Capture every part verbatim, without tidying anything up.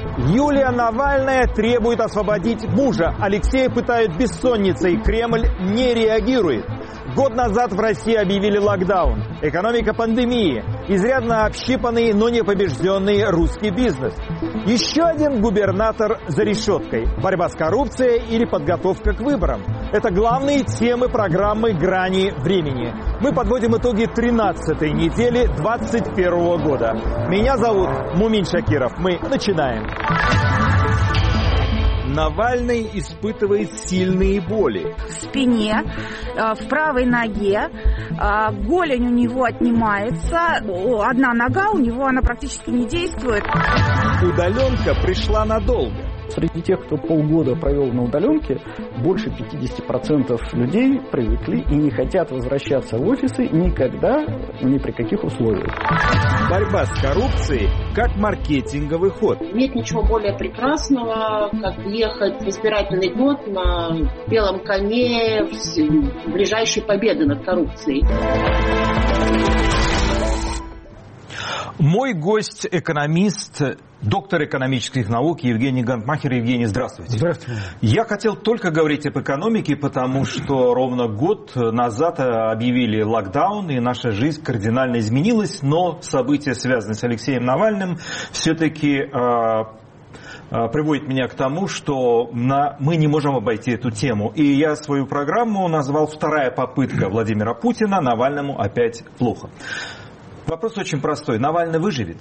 Юлия Навальная требует освободить мужа. Алексея пытают бессонницей. Кремль не реагирует. Год назад в России объявили локдаун. Экономика пандемии. Изрядно общипанный, но не побежденный русский бизнес. Еще один губернатор за решеткой. Борьба с коррупцией или подготовка к выборам. Это главные темы программы «Грани времени». Мы подводим итоги тринадцатой недели двадцать первого года. Меня зовут Мумин Шакиров. Мы начинаем. Навальный испытывает сильные боли. В спине, в правой ноге, голень у него отнимается, одна нога у него, она практически не действует. Удаленка пришла надолго. Среди тех, кто полгода провел на удаленке, больше пятьдесят процентов людей привыкли и не хотят возвращаться в офисы никогда, ни при каких условиях. Борьба с коррупцией как маркетинговый ход. Нет ничего более прекрасного, как ехать в избирательный год на белом коне в ближайшей победы над коррупцией. Мой гость – экономист, доктор экономических наук Евгений Гантмахер. Евгений, здравствуйте. Здравствуйте. Я хотел только говорить об экономике, потому что ровно год назад объявили локдаун, и наша жизнь кардинально изменилась, но события, связанные с Алексеем Навальным, все-таки э, э, приводят меня к тому, что на, мы не можем обойти эту тему. И я свою программу назвал «Вторая попытка Владимира Путина. Навальному опять плохо». Вопрос очень простой. Навальный выживет?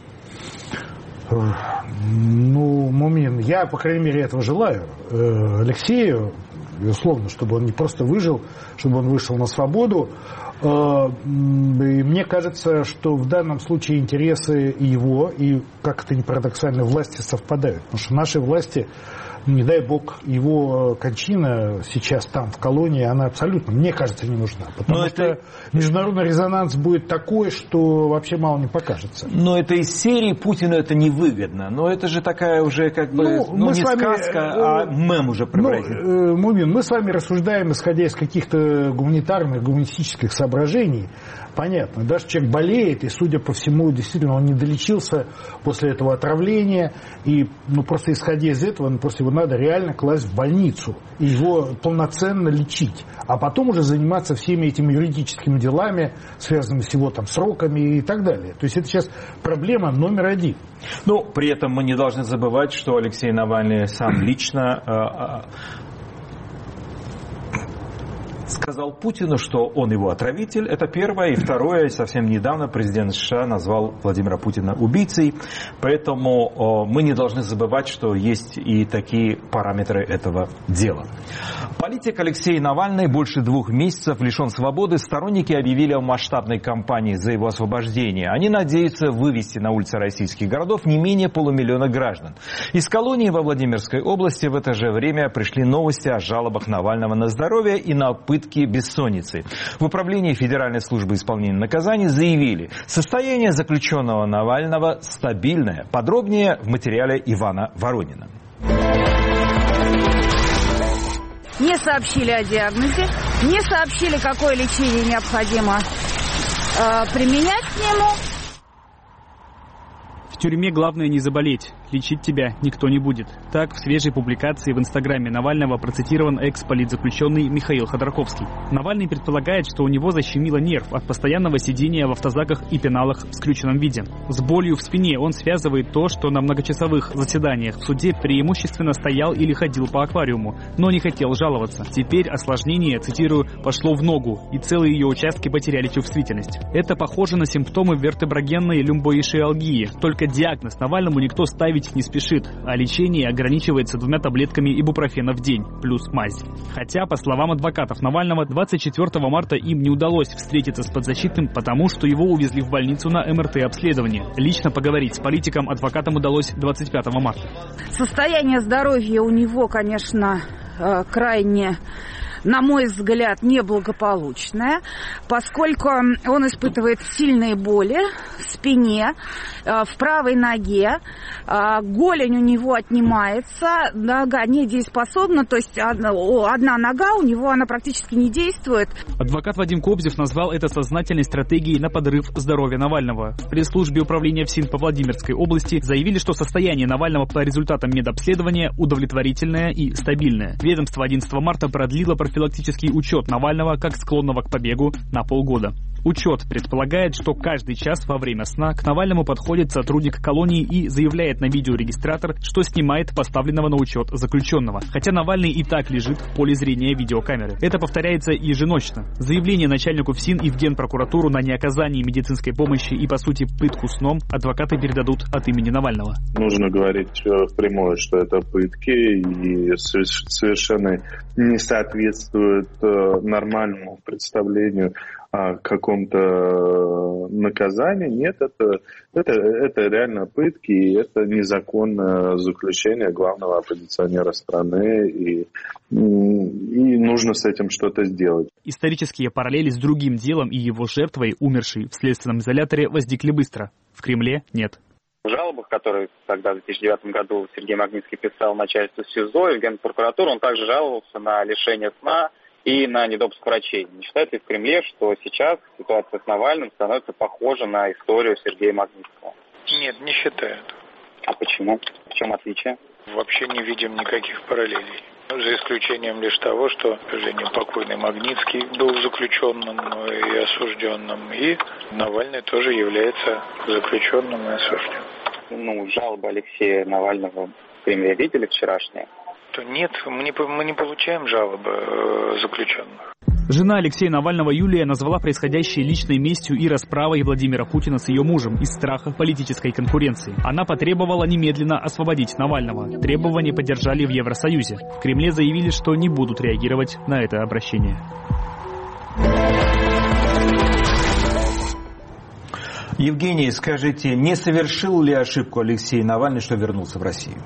Ну, Мумин, я, по крайней мере, этого желаю. Алексею, безусловно, чтобы он не просто выжил, чтобы он вышел на свободу. И мне кажется, что в данном случае интересы и его, и, как это ни парадоксально, власти совпадают. Потому что наши власти, не дай бог, его кончина сейчас там, в колонии, она абсолютно, мне кажется, не нужна. Потому Но что это... международный резонанс будет такой, что вообще мало не покажется. Но это из серии «Путину это невыгодно». Но это же такая уже как бы, ну, ну не вами, сказка, а мем уже превратит. Ну, Мумин, мы с вами рассуждаем, исходя из каких-то гуманитарных, гуманистических соображений. Понятно. Даже человек болеет, и, судя по всему, действительно, он не долечился после этого отравления. И, ну, просто исходя из этого, ну, просто его надо реально класть в больницу. И его полноценно лечить. А потом уже заниматься всеми этими юридическими делами, связанными с его там сроками и так далее. То есть это сейчас проблема номер один. Но при этом мы не должны забывать, что Алексей Навальный сам лично... сказал Путину, что он его отравитель. Это первое. И второе, совсем недавно президент США назвал Владимира Путина убийцей. Поэтому мы не должны забывать, что есть и такие параметры этого дела. Политик Алексей Навальный больше двух месяцев лишен свободы. Сторонники объявили о масштабной кампании за его освобождение. Они надеются вывести на улицы российских городов не менее полумиллиона граждан. Из колонии во Владимирской области в это же время пришли новости о жалобах Навального на здоровье и на пытки бессонницей. В управлении Федеральной службы исполнения наказаний заявили, состояние заключенного Навального стабильное. Подробнее в материале Ивана Воронина. Не сообщили о диагнозе, не сообщили, какое лечение необходимо э, применять к нему. В тюрьме главное не заболеть. Лечить тебя никто не будет. Так, в свежей публикации в инстаграме Навального процитирован экс-политзаключенный Михаил Ходорковский. Навальный предполагает, что у него защемило нерв от постоянного сидения в автозаках и пеналах в скрюченном виде. С болью в спине он связывает то, что на многочасовых заседаниях в суде преимущественно стоял или ходил по аквариуму, но не хотел жаловаться. Теперь осложнение, цитирую, пошло в ногу, и целые ее участки потеряли чувствительность. Это похоже на симптомы вертеброгенной люмбоишиалгии, только диагноз Навальному никто ставить не спешит, а лечение ограничивается двумя таблетками ибупрофена в день, плюс мазь. Хотя, по словам адвокатов Навального, двадцать четвёртого марта им не удалось встретиться с подзащитным, потому что его увезли в больницу на эм эр тэ-обследование. Лично поговорить с политиком адвокатам удалось двадцать пятого марта. Состояние здоровья у него, конечно, крайне на мой взгляд, неблагополучное, поскольку он испытывает сильные боли в спине, в правой ноге, голень у него отнимается, нога недееспособна, то есть одна, одна нога у него, она практически не действует. Адвокат Вадим Кобзев назвал это сознательной стратегией на подрыв здоровья Навального. В пресс-службе управления ФСИН по Владимирской области заявили, что состояние Навального по результатам медобследования удовлетворительное и стабильное. Ведомство одиннадцатого марта продлило профилактический учет Навального как склонного к побегу на полгода. Учет предполагает, что каждый час во время сна к Навальному подходит сотрудник колонии и заявляет на видеорегистратор, что снимает поставленного на учет заключенного. Хотя Навальный и так лежит в поле зрения видеокамеры. Это повторяется еженочно. Заявление начальнику ФСИН и в Генпрокуратуру на неоказание медицинской помощи и, по сути, пытку сном адвокаты передадут от имени Навального. Нужно говорить впрямую, что это пытки и совершенно не соответствует нормальному представлению о каком-то наказании. Нет, это, это, это реально пытки, и это незаконное заключение главного оппозиционера страны, и, и нужно с этим что-то сделать. Исторические параллели с другим делом и его жертвой, умершей в следственном изоляторе, возникли быстро. В Кремле нет. В жалобах, которые тогда в две тысячи девятом году Сергей Магнитский писал начальству СИЗО и в Генпрокуратуру, он также жаловался на лишение сна и на недопуск врачей. Не считает ли в Кремле, что сейчас ситуация с Навальным становится похожа на историю Сергея Магнитского? Нет, не считают. А почему? В чем отличие? Вообще не видим никаких параллелей. За исключением лишь того, что, к сожалению, покойный Магнитский был заключенным и осужденным, и Навальный тоже является заключенным и осужденным. Ну, жалобы Алексея Навального в Кремле видели вчерашние? То нет, мы не, мы не получаем жалобы э, заключенных. Жена Алексея Навального Юлия назвала происходящее личной местью и расправой Владимира Путина с ее мужем из страха политической конкуренции. Она потребовала немедленно освободить Навального. Требования поддержали в Евросоюзе. В Кремле заявили, что не будут реагировать на это обращение. Евгений, скажите, не совершил ли ошибку Алексей Навальный, что вернулся в Россию?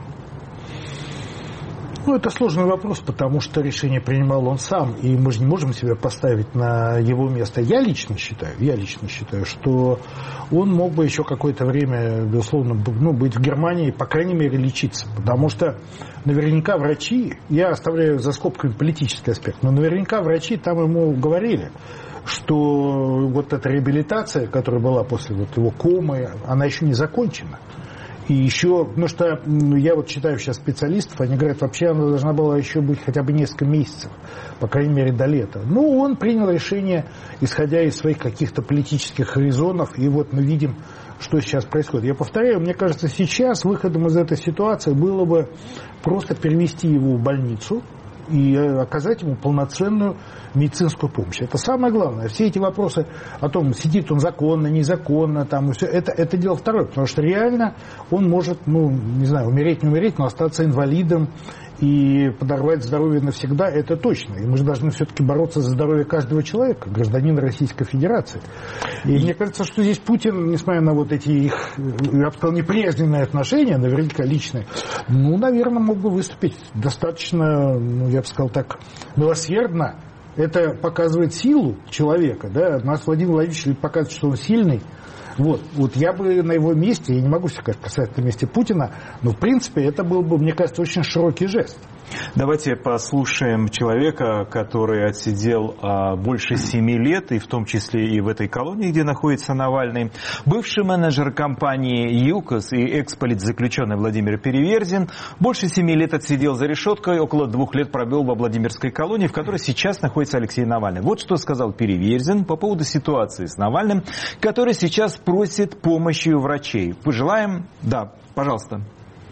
Ну, это сложный вопрос, потому что решение принимал он сам, и мы же не можем себя поставить на его место. Я лично считаю, я лично считаю, что он мог бы еще какое-то время, безусловно, ну, быть в Германии, по крайней мере, лечиться. Потому что наверняка врачи, я оставляю за скобками политический аспект, но наверняка врачи там ему говорили, что вот эта реабилитация, которая была после вот его комы, она еще не закончена. И еще, потому что я вот читаю сейчас специалистов, они говорят, вообще она должна была еще быть хотя бы несколько месяцев, по крайней мере до лета. Ну, он принял решение, исходя из своих каких-то политических резонов, и вот мы видим, что сейчас происходит. Я повторяю, мне кажется, сейчас выходом из этой ситуации было бы просто перевести его в больницу и оказать ему полноценную медицинскую помощь. Это самое главное. Все эти вопросы о том, сидит он законно, незаконно, там, и все, это, это дело второе, потому что реально он может, ну, не знаю, умереть, не умереть, но остаться инвалидом и подорвать здоровье навсегда, это точно. И мы же должны все-таки бороться за здоровье каждого человека, гражданина Российской Федерации. И мне кажется, что здесь Путин, несмотря на вот эти их, я бы сказал, неприязненные отношения, наверняка личные, ну, наверное, мог бы выступить достаточно, ну, я бы сказал так, милосердно. Это показывает силу человека, да, нас Владимир Владимирович показывает, что он сильный. Вот, вот я бы на его месте, я не могу себе представить на месте Путина, но в принципе это был бы, мне кажется, очень широкий жест. Давайте послушаем человека, который отсидел а, больше семи лет, и в том числе и в этой колонии, где находится Навальный. Бывший менеджер компании ЮКОС и экс-политзаключенный Владимир Переверзин больше семи лет отсидел за решеткой, около двух лет провел во Владимирской колонии, в которой сейчас находится Алексей Навальный. Вот что сказал Переверзин по поводу ситуации с Навальным, который сейчас просит помощи у врачей. Пожелаем? Да, пожалуйста.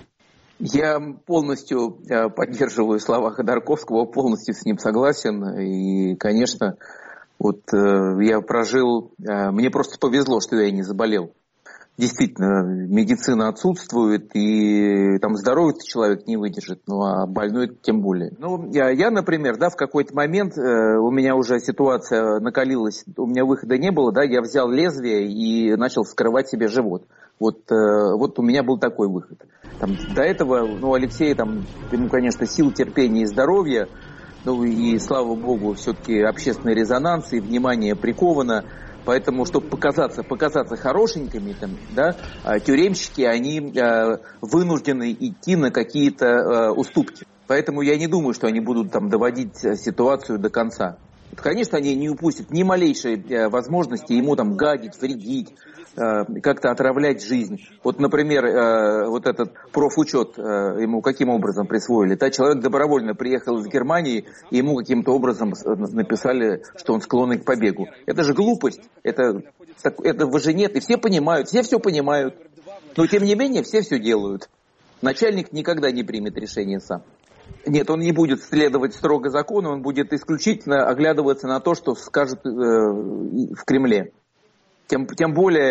Я полностью поддерживаю слова Ходорковского, полностью с ним согласен. И, конечно, вот я прожил... Мне просто повезло, что я не заболел. Действительно, медицина отсутствует, и там здоровый человек не выдержит, ну а больной тем более. Ну, я, я, например, да, в какой-то момент э, у меня уже ситуация накалилась, у меня выхода не было, да, я взял лезвие и начал вскрывать себе живот. Вот, э, вот у меня был такой выход. Там, до этого, ну, Алексей, там, ему, конечно, сил, терпения и здоровья, Ну и, слава богу, все-таки общественный резонанс и внимание приковано. Поэтому, чтобы показаться, показаться хорошенькими, там, да, тюремщики, они э, вынуждены идти на какие-то э, уступки. Поэтому я не думаю, что они будут там доводить ситуацию до конца. Конечно, они не упустят ни малейшей э, возможности ему там гадить, вредить, э, как-то отравлять жизнь. Вот, например, э, вот этот профучет э, ему каким образом присвоили? Да, человек добровольно приехал из Германии, и ему каким-то образом написали, что он склонен к побегу. Это же глупость, это, этого же нет, и все понимают, все все понимают. Но, тем не менее, все все делают. Начальник никогда не примет решение сам. Нет, он не будет следовать строго закону, он будет исключительно оглядываться на то, что скажет э, в Кремле. Тем, тем более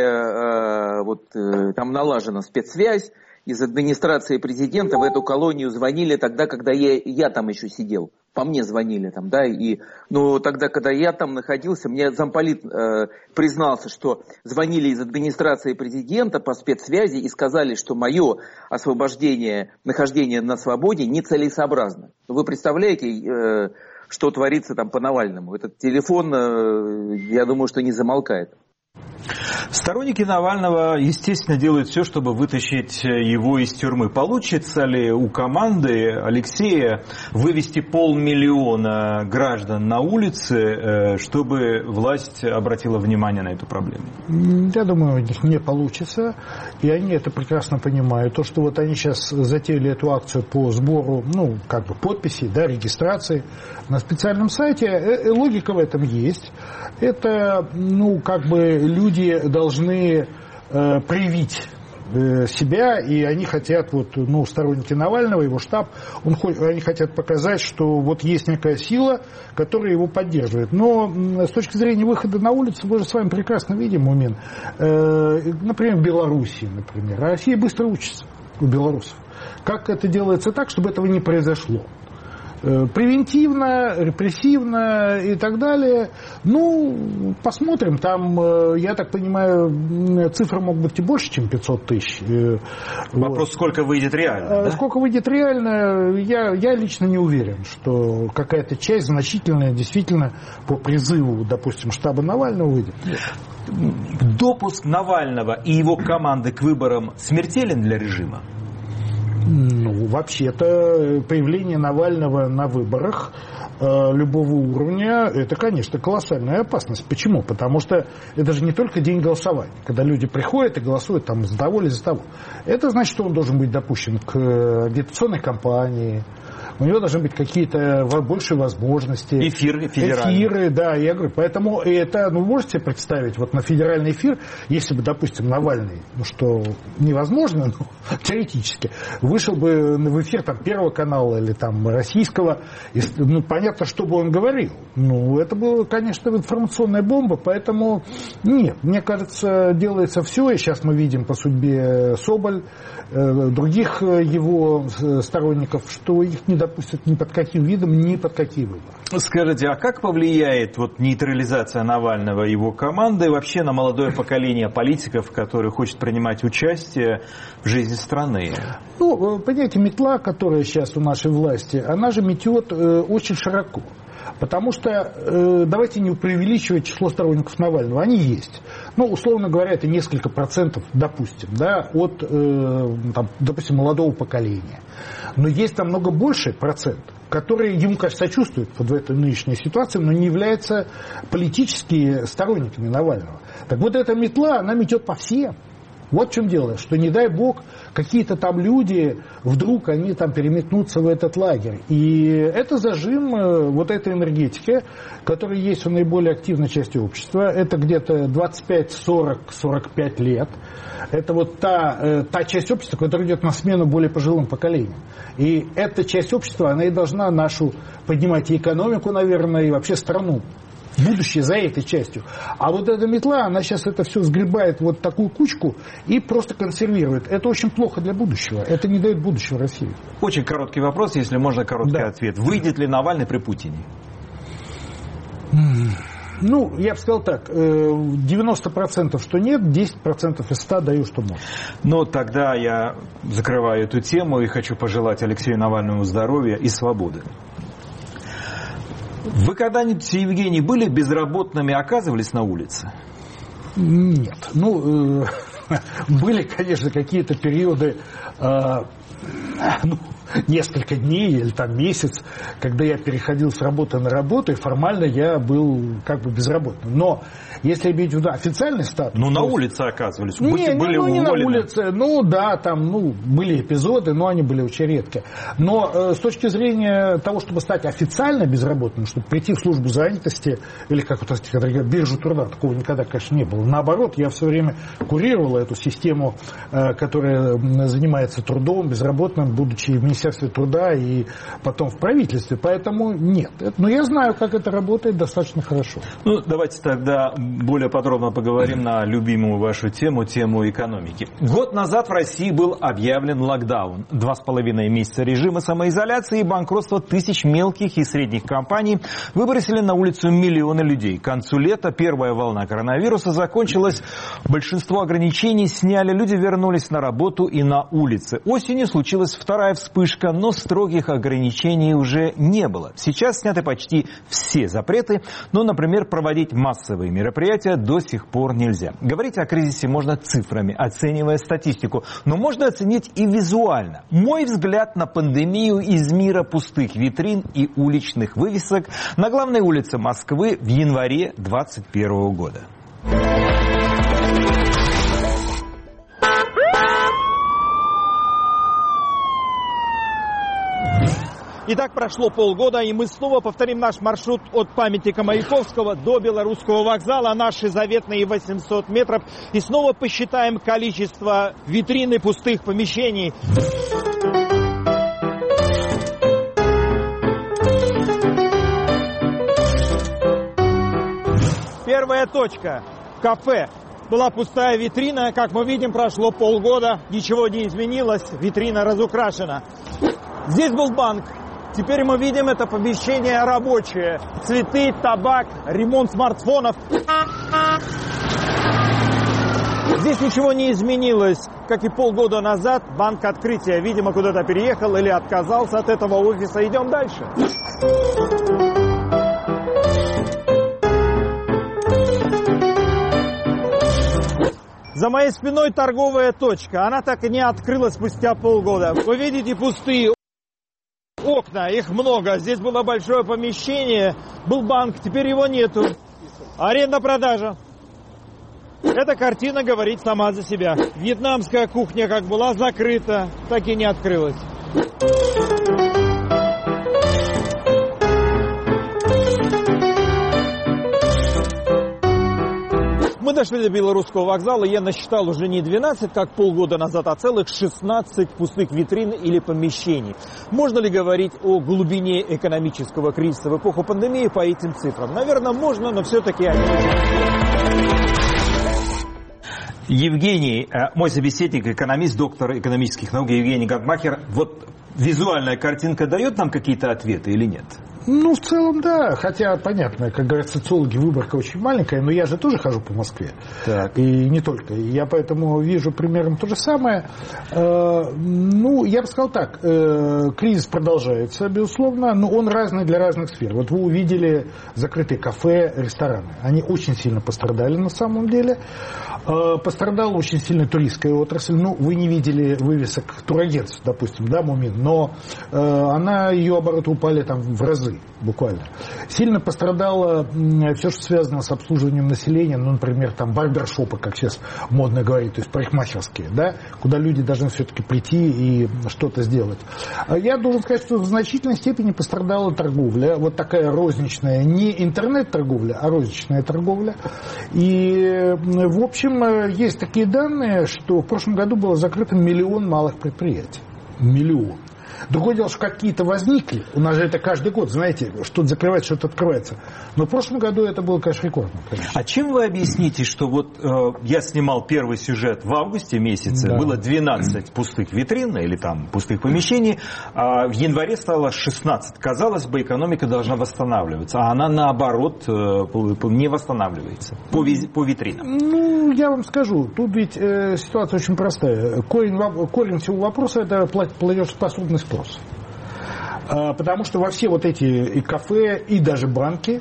э, вот, э, там налажена спецсвязь. Из администрации президента в эту колонию звонили тогда, когда я, я там еще сидел. По мне звонили там, да, и, ну, тогда, когда я там находился, мне замполит э, признался, что звонили из администрации президента по спецсвязи и сказали, что мое освобождение, нахождение на свободе нецелесообразно. Вы представляете, э, что творится там по Навальному? Этот телефон, э, я думаю, что не замолкает. Сторонники Навального, естественно, делают все, чтобы вытащить его из тюрьмы. Получится ли у команды Алексея вывести полмиллиона граждан на улицы, чтобы власть обратила внимание на эту проблему? Я думаю, у них не получится. И они это прекрасно понимают. То, что вот они сейчас затеяли эту акцию по сбору, ну, как бы подписей, да, регистрации на специальном сайте, логика в этом есть. Это, ну, как бы люди должны э, проявить э, себя, и они хотят, вот, ну, сторонники Навального, его штаб, он, они хотят показать, что вот есть некая сила, которая его поддерживает. Но с точки зрения выхода на улицу, мы же с вами прекрасно видим, Мумин, э, например, в Белоруссии, например. Россия быстро учится у белорусов. Как это делается так, чтобы этого не произошло? Превентивно, репрессивно и так далее. Ну, посмотрим. Там, я так понимаю, цифры могут быть и больше, чем пятьсот тысяч. Вопрос, вот. Сколько выйдет реально? Да? Сколько выйдет реально, я, я лично не уверен, что какая-то часть значительная действительно по призыву, допустим, штаба Навального выйдет. Допуск Навального и его команды к выборам смертелен для режима? Ну, вообще-то, появление Навального на выборах э, любого уровня, это, конечно, колоссальная опасность. Почему? Потому что это же не только день голосования, когда люди приходят и голосуют там за того или за того. Это значит, что он должен быть допущен к агитационной кампании, у него должны быть какие-то большие возможности. Эфиры федеральные. Эфиры, да, я говорю. Поэтому это, ну, можете себе представить, вот на федеральный эфир, если бы, допустим, Навальный, ну, что невозможно, ну, теоретически, вышел бы в эфир там Первого канала или там Российского, и, ну, понятно, что бы он говорил. Ну, это была, конечно, информационная бомба, поэтому нет, мне кажется, делается все, и сейчас мы видим по судьбе Соболь, э, других его сторонников, что их не допустят ни под каким видом, ни под какие выборы. Скажите, а как повлияет вот нейтрализация Навального и его команды вообще на молодое поколение политиков, которые хочет принимать участие в жизни страны? Ну, понимаете, метла, которая сейчас у нашей власти, она же метет э, очень широко. Потому что, э, давайте не преувеличивать число сторонников Навального, они есть. Ну, условно говоря, это несколько процентов, допустим, да, от, э, там, допустим, молодого поколения. Но есть намного больше процент, которые ему, конечно, сочувствуют в этой нынешней ситуации, но не являются политическими сторонниками Навального. Так вот, эта метла, она метет по всем. Вот в чем дело, что не дай бог какие-то там люди вдруг они там переметнутся в этот лагерь. И это зажим вот этой энергетики, которая есть у наиболее активной части общества. Это где-то двадцать пять, сорок, сорок пять лет. Это вот та, та часть общества, которая идет на смену более пожилым поколениям. И эта часть общества, она и должна нашу поднимать и экономику, наверное, и вообще страну. Будущее за этой частью. А вот эта метла, она сейчас это все сгребает вот такую кучку и просто консервирует. Это очень плохо для будущего. Это не дает будущего России. Очень короткий вопрос, если можно короткий да. ответ. Выйдет ли Навальный при Путине? Ну, я бы сказал так, девяносто процентов что нет, десять процентов из ста даю, что может. Ну, тогда я закрываю эту тему и хочу пожелать Алексею Навальному здоровья и свободы. Вы когда-нибудь, Евгений, были безработными, оказывались на улице? Нет. Ну, э, были, конечно, какие-то периоды, э, ну, несколько дней или там месяц, когда я переходил с работы на работу, и формально я был как бы безработным. Но если иметь в виду официальный статус... Ну, на улице оказывались, не, были, не, были ну, не уволены. на улице, ну, да, там, ну, были эпизоды, но они были очень редки. Но э, с точки зрения того, чтобы стать официально безработным, чтобы прийти в службу занятости, или, как вот говорят, биржу труда, такого никогда, конечно, не было. Наоборот, я все время курировал эту систему, э, которая занимается трудом, безработным, будучи в Министерстве труда и потом в правительстве. Поэтому нет. Но я знаю, как это работает достаточно хорошо. Ну, давайте тогда более подробно поговорим на любимую вашу тему, тему экономики. Год назад в России был объявлен локдаун. Два с половиной месяца режима самоизоляции и банкротство тысяч мелких и средних компаний выбросили на улицу миллионы людей. К концу лета первая волна коронавируса закончилась. Большинство ограничений сняли, люди вернулись на работу и на улицы. Осенью случилась вторая вспышка, но строгих ограничений уже не было. Сейчас сняты почти все запреты, но, например, проводить массовые мероприятия до сих пор нельзя. Говорить о кризисе можно цифрами, оценивая статистику, но можно оценить и визуально. Мой взгляд на пандемию из мира пустых витрин и уличных вывесок на главной улице Москвы в январе двадцать первого года. Итак, прошло полгода, и мы снова повторим наш маршрут от памятника Маяковского до Белорусского вокзала, наши заветные восемьсот метров, и снова посчитаем количество витрин и пустых помещений. Первая точка – кафе. Была пустая витрина, как мы видим, прошло полгода, ничего не изменилось, витрина разукрашена. Здесь был банк. Теперь мы видим, это помещение рабочее. Цветы, табак, ремонт смартфонов. Здесь ничего не изменилось. Как и полгода назад, банк Открытие, видимо, куда-то переехал или отказался от этого офиса. Идем дальше. За моей спиной торговая точка. Она так и не открылась спустя полгода. Вы видите пустые окна, их много. Здесь было большое помещение, был банк, теперь его нету. Аренда-продажа. Эта картина говорит сама за себя. Вьетнамская кухня как была закрыта, так и не открылась. Мы дошли до Белорусского вокзала, я насчитал уже не двенадцать, как полгода назад, а целых шестнадцать пустых витрин или помещений. Можно ли говорить о глубине экономического кризиса в эпоху пандемии по этим цифрам? Наверное, можно, но все-таки они... Евгений, мой собеседник, экономист, доктор экономических наук Евгений Гантмахер, вот визуальная картинка дает нам какие-то ответы или нет? Ну, в целом, да. Хотя, понятно, как говорят социологи, выборка очень маленькая, но я же тоже хожу по Москве. Так. И не только. Я поэтому вижу примерно то же самое. Ну, я бы сказал так. Кризис продолжается, безусловно, но он разный для разных сфер. Вот вы увидели закрытые кафе, рестораны. Они очень сильно пострадали на самом деле. Пострадала очень сильно туристская отрасль. Ну, вы не видели вывесок турагентств, допустим, да, Мумин, но она, ее обороты упали там в разы. Буквально. Сильно пострадало все, что связано с обслуживанием населения, ну, например, там барбершопы, как сейчас модно говорить, то есть парикмахерские, да, куда люди должны все-таки прийти и что-то сделать. Я должен сказать, что в значительной степени пострадала торговля, вот такая розничная, не интернет-торговля, а розничная торговля. И, в общем, есть такие данные, что в прошлом году было закрыто миллион малых предприятий. Миллион. Другое дело, что какие-то возникли. У нас же это каждый год, знаете, что-то закрывается, что-то открывается. Но в прошлом году это было, конечно, рекордно. Конечно. А чем вы объясните, что вот э, я снимал первый сюжет в августе месяце, да. Было двенадцать пустых витрин или там пустых помещений, а в январе стало шестнадцать. Казалось бы, экономика должна восстанавливаться, а она наоборот э, не восстанавливается по, виз, по витринам. Ну, я вам скажу, тут ведь э, ситуация очень простая. Корень, корень всего вопроса – это платежеспособность спрос. Потому что во все вот эти и кафе, и даже банки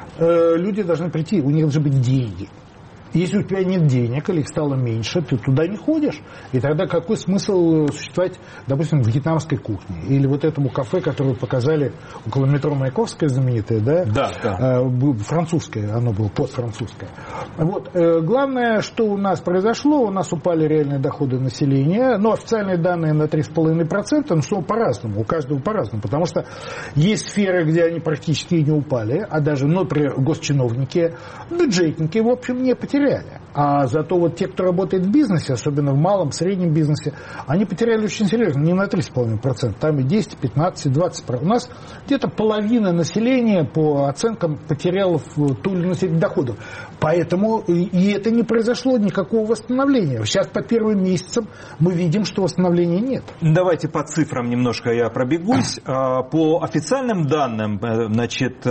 люди должны прийти, у них должны быть деньги. Если у тебя нет денег или их стало меньше, ты туда не ходишь. И тогда какой смысл существовать, допустим, в вьетнамской кухне? Или вот этому кафе, которое показали около метро Маяковская знаменитое, да? Да, да. Французское, оно было постфранцузское. Вот. Главное, что у нас произошло, у нас упали реальные доходы населения, но официальные данные на три с половиной процента, но что по-разному, у каждого по-разному, потому что есть сферы, где они практически не упали, а даже, например, госчиновники, бюджетники, в общем, не потеряли. А зато вот те, кто работает в бизнесе, особенно в малом, среднем бизнесе, они потеряли очень серьезно, не на три с половиной процента, там и десять, пятнадцать, двадцать процентов. У нас где-то половина населения, по оценкам, потеряла ту или иную степень доходов. Поэтому и это не произошло никакого восстановления. Сейчас по первым месяцам мы видим, что восстановления нет. Давайте по цифрам немножко я пробегусь. По официальным данным, значит,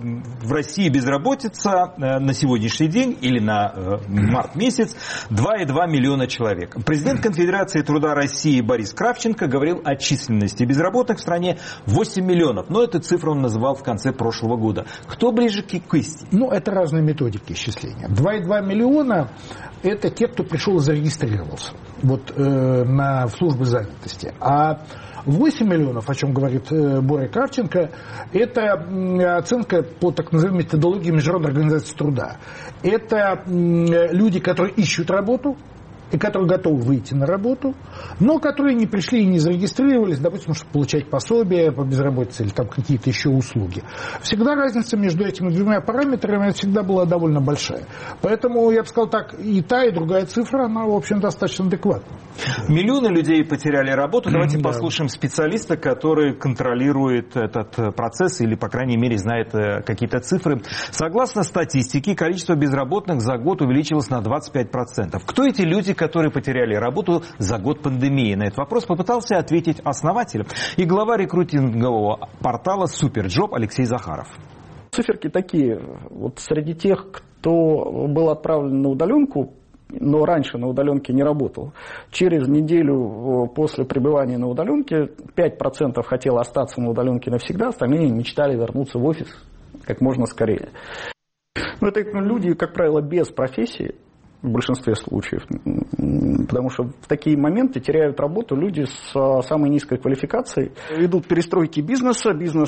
в России безработица на сегодняшний день или на март месяц два и два миллиона человек. Президент Конфедерации труда России Борис Кравченко говорил о численности безработных в стране восемь миллионов. Но эту цифру он называл в конце прошлого года. Кто ближе к истине? Ну, это разные методики исчисления. два и два миллиона – это те, кто пришел и зарегистрировался вот, э, на, в службе занятости. А восемь миллионов, о чем говорит э, Боря Кравченко, это э, оценка по так называемой методологии Международной организации труда. Это э, люди, которые ищут работу и которые готовы выйти на работу, но которые не пришли и не зарегистрировались, допустим, чтобы получать пособие по безработице или там какие-то еще услуги. Всегда разница между этими двумя параметрами всегда была довольно большая. Поэтому, я бы сказал так, и та, и другая цифра, она, в общем, достаточно адекватна. Миллионы людей потеряли работу. Давайте да. послушаем специалиста, который контролирует этот процесс или, по крайней мере, знает какие-то цифры. Согласно статистике, количество безработных за год увеличилось на двадцать пять процентов. Кто эти люди, которые потеряли работу за год пандемии? На этот вопрос попытался ответить основатель и глава рекрутингового портала «Суперджоп» Алексей Захаров. Циферки такие. Вот среди тех, кто был отправлен на удаленку, но раньше на удаленке не работал, через неделю после пребывания на удаленке пять процентов хотело остаться на удаленке навсегда, остальные мечтали вернуться в офис как можно скорее. Но это люди, как правило, без профессии, в большинстве случаев, потому что в такие моменты теряют работу люди с самой низкой квалификацией. Идут перестройки бизнеса, бизнес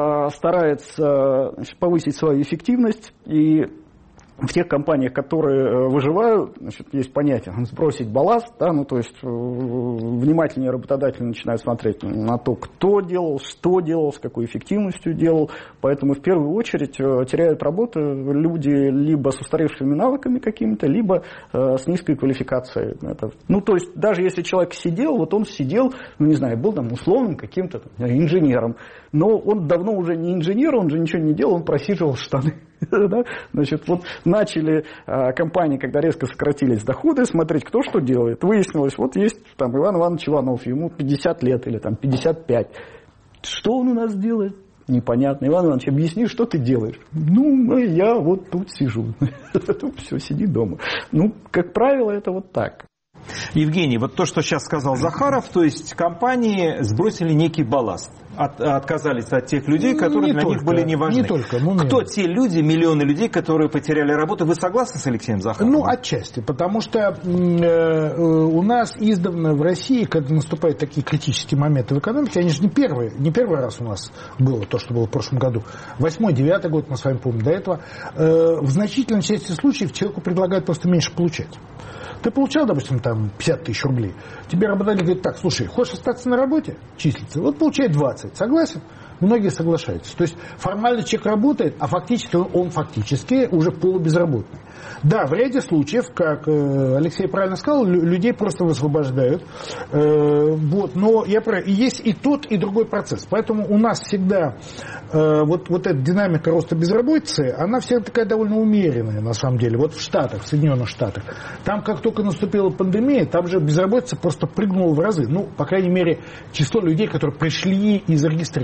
старается повысить свою эффективность, и в тех компаниях, которые выживают, значит, есть понятие сбросить балласт, да, ну, то есть внимательнее работодатели начинают смотреть на то, кто делал, что делал, с какой эффективностью делал, поэтому в первую очередь теряют работу люди либо с устаревшими навыками какими-то, либо э, с низкой квалификацией. Это, ну, то есть даже если человек сидел, вот он сидел, ну, не знаю, был там условным каким-то там, инженером, но он давно уже не инженер, он же ничего не делал, он просиживал штаны. Да? Значит, вот начали а, компании, когда резко сократились доходы, смотреть, кто что делает. Выяснилось, вот есть там Иван Иванович Иванов, ему пятьдесят лет или там пятьдесят пять. Что он у нас делает? Непонятно. Иван Иванович, объясни, что ты делаешь? Ну, я вот тут сижу. Все, сиди дома. Ну, как правило, это вот так. Евгений, вот то, что сейчас сказал Захаров, то есть компании сбросили некий балласт, от, отказались от тех людей, которые не для только, них были не важны. Не только, ну, Кто те люди, миллионы людей, которые потеряли работу? Вы согласны с Алексеем Захаровым? Ну, отчасти, потому что э, у нас издавна в России, когда наступают такие критические моменты в экономике, они же не первые, не первый раз у нас было то, что было в прошлом году. Восьмой, девятый год, мы с вами помним до этого. Э, в значительной части случаев человеку предлагают просто меньше получать. Ты получал, допустим, там пятьдесят тысяч рублей. Тебе работодатель говорит, так, слушай, хочешь остаться на работе? Числится. Вот получай двадцать. Согласен? Многие соглашаются. То есть формально человек работает, а фактически он, он фактически уже полубезработный. Да, в ряде случаев, как э, Алексей правильно сказал, людей просто высвобождают. Э, вот, но я про... есть и тот, и другой процесс. Поэтому у нас всегда э, вот, вот эта динамика роста безработицы, она всегда такая довольно умеренная, на самом деле. Вот в Штатах, в Соединенных Штатах. Там, как только наступила пандемия, там же безработица просто прыгнула в разы. Ну, по крайней мере, число людей, которые пришли и зарегистрировались.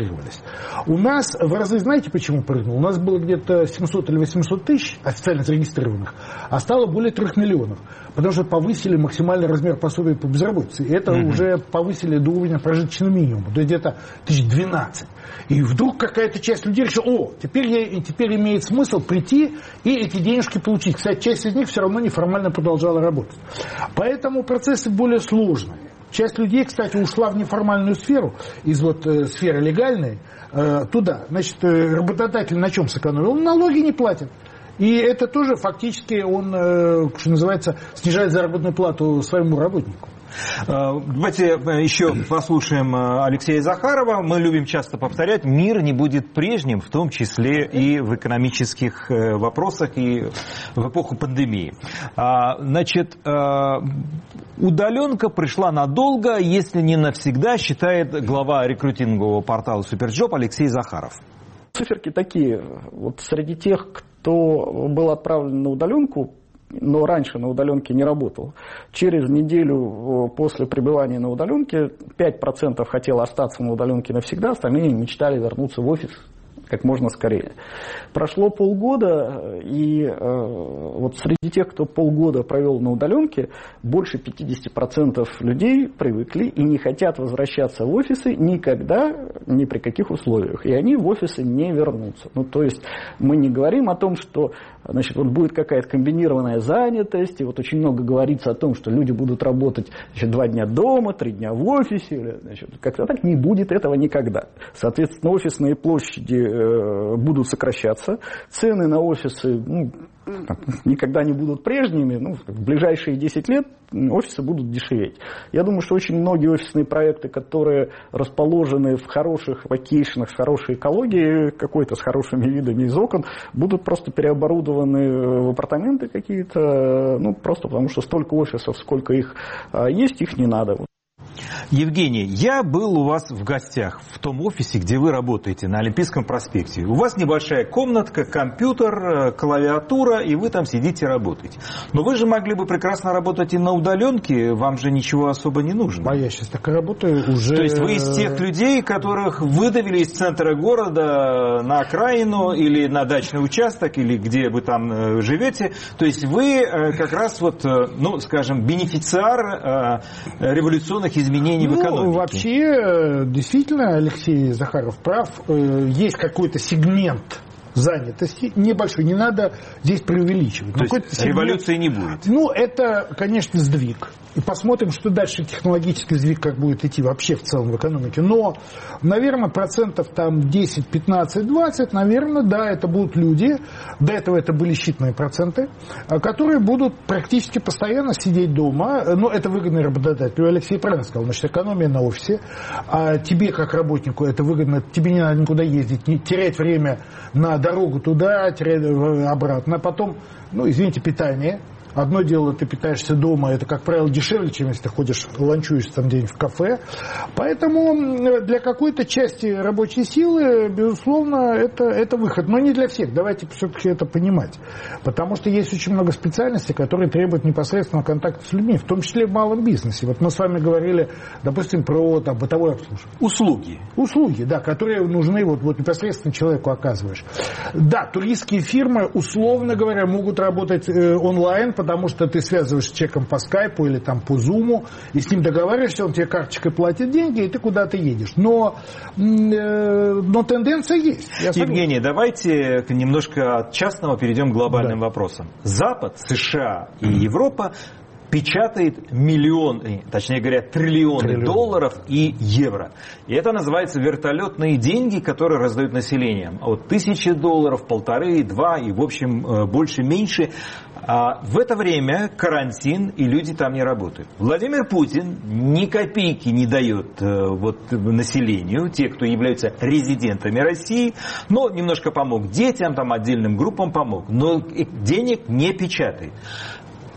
У нас в разы, знаете, почему прыгнул? У нас было где-то семьсот или восемьсот тысяч официально зарегистрированных, а стало более трех миллионов. Потому что повысили максимальный размер пособия по безработице. И это mm-hmm. уже повысили до уровня прожиточного минимума. То есть где-то тысяч двенадцать. И вдруг какая-то часть людей решила, о, теперь, я, теперь имеет смысл прийти и эти денежки получить. Кстати, часть из них все равно неформально продолжала работать. Поэтому процессы более сложные. Часть людей, кстати, ушла в неформальную сферу, из вот э, сферы легальной, э, туда. Значит, э, работодатель на чем сэкономил? Он налоги не платит. И это тоже фактически он, э, что называется, снижает заработную плату своему работнику. Давайте еще послушаем Алексея Захарова. Мы любим часто повторять, мир не будет прежним, в том числе и в экономических вопросах, и в эпоху пандемии. Значит, удаленка пришла надолго, если не навсегда, считает глава рекрутингового портала Суперджоп Алексей Захаров. Циферки такие. Вот среди тех, кто был отправлен на удаленку, но раньше на удаленке не работал. Через неделю после пребывания на удаленке пять процентов хотело остаться на удаленке навсегда, остальные мечтали вернуться в офис как можно скорее. Прошло полгода, и э, вот среди тех, кто полгода провел на удаленке, больше пятьдесят процентов людей привыкли и не хотят возвращаться в офисы никогда, ни при каких условиях. И они в офисы не вернутся. Ну, то есть мы не говорим о том, что значит, вот будет какая-то комбинированная занятость, и вот очень много говорится о том, что люди будут работать значит, два дня дома, три дня в офисе. Значит, как-то так не будет этого никогда. Соответственно, офисные площади будут сокращаться, цены на офисы ну, никогда не будут прежними, ну, в ближайшие десять лет офисы будут дешеветь. Я думаю, что очень многие офисные проекты, которые расположены в хороших локейшенах, с хорошей экологией какой-то, с хорошими видами из окон, будут просто переоборудованы в апартаменты какие-то, ну, просто потому что столько офисов, сколько их есть, их не надо. Евгений, я был у вас в гостях в том офисе, где вы работаете, на Олимпийском проспекте. У вас небольшая комнатка, компьютер, клавиатура, и вы там сидите и работаете. Но вы же могли бы прекрасно работать и на удаленке, вам же ничего особо не нужно. А я сейчас так и работаю уже... То есть вы из тех людей, которых выдавили из центра города на окраину или на дачный участок, или где вы там живете. То есть вы как раз вот, ну, скажем, бенефициар революционных изменений в экономике. Ну, вообще, действительно, Алексей Захаров прав. Есть какой-то сегмент занятости небольшой. Не надо здесь преувеличивать. То есть сегмент... революции не будет? Ну, это, конечно, сдвиг. И посмотрим, что дальше технологический сдвиг как будет идти вообще в целом в экономике. Но, наверное, процентов там десять, пятнадцать, двадцать, наверное, да, это будут люди, до этого это были считанные проценты, которые будут практически постоянно сидеть дома. Но это выгодно работодателю. Алексей правильно сказал, значит, экономия на офисе. А тебе, как работнику, это выгодно. Тебе не надо никуда ездить, не терять время на дорогу туда, терять обратно. А потом, ну, извините, питание. Одно дело, ты питаешься дома, это, как правило, дешевле, чем если ты ходишь, ланчуешь там где-нибудь в кафе. Поэтому для какой-то части рабочей силы, безусловно, это, это выход. Но не для всех. Давайте все-таки это понимать. Потому что есть очень много специальностей, которые требуют непосредственного контакта с людьми, в том числе в малом бизнесе. Вот мы с вами говорили, допустим, про там, бытовое обслуживание. Услуги. Услуги, да, которые нужны вот, вот непосредственно человеку оказываешь. Да, туристские фирмы, условно говоря, могут работать э, онлайн, потому что ты связываешь с человеком по скайпу или там по зуму, и с ним договариваешься, он тебе карточкой платит деньги, и ты куда-то едешь. Но, э, но тенденция есть. Евгений, давайте немножко от частного перейдем к глобальным да. вопросам. Запад, США и Европа печатает миллионы, точнее говоря, триллионы Триллион. долларов и евро. И это называется вертолетные деньги, которые раздают населением. От тысячи долларов, полторы, два и, в общем, больше-меньше. А в это время карантин, и люди там не работают. Владимир Путин ни копейки не дает вот, населению, те, кто являются резидентами России, но немножко помог детям, там, отдельным группам помог, но денег не печатает.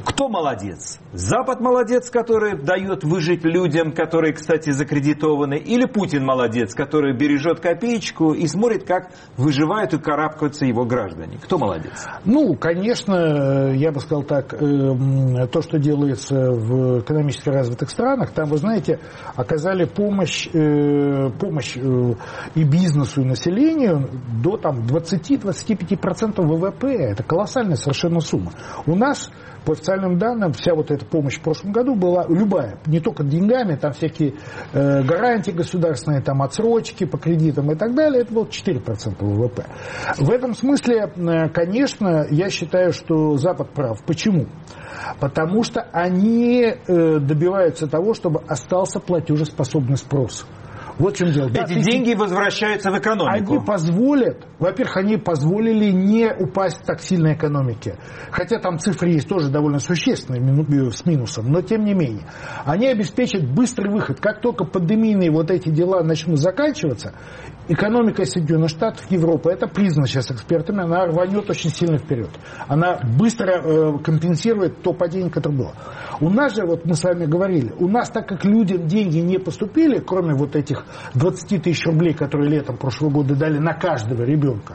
Кто молодец? Запад молодец, который дает выжить людям, которые, кстати, закредитованы, или Путин молодец, который бережет копеечку и смотрит, как выживают и карабкаются его граждане? Кто молодец? Ну, конечно, я бы сказал так, то, что делается в экономически развитых странах, там, вы знаете, оказали помощь, помощь и бизнесу, и населению до там, двадцати-двадцати пяти процентов ВВП. Это колоссальная совершенно сумма. У нас, по официальным данным, вся вот эта помощь в прошлом году была любая, не только деньгами, там всякие э, гарантии государственные, там отсрочки по кредитам и так далее, это было четыре процента ВВП. В этом смысле, э, конечно, я считаю, что Запад прав. Почему? Потому что они э, добиваются того, чтобы остался платежеспособный спрос. Вот в чем дело. Эти да, деньги возвращаются в экономику. Они позволят, во-первых, они позволили не упасть так сильно экономике. Хотя там цифры есть тоже довольно существенные, с минусом, но тем не менее. Они обеспечат быстрый выход. Как только пандемийные вот эти дела начнут заканчиваться, экономика Соединенных Штатов, Европы, это признано сейчас экспертами, она рванет очень сильно вперед. Она быстро э, компенсирует то падение, которое было. У нас же, вот мы с вами говорили, у нас, так как людям деньги не поступили, кроме вот этих двадцати тысяч рублей, которые летом прошлого года дали на каждого ребенка,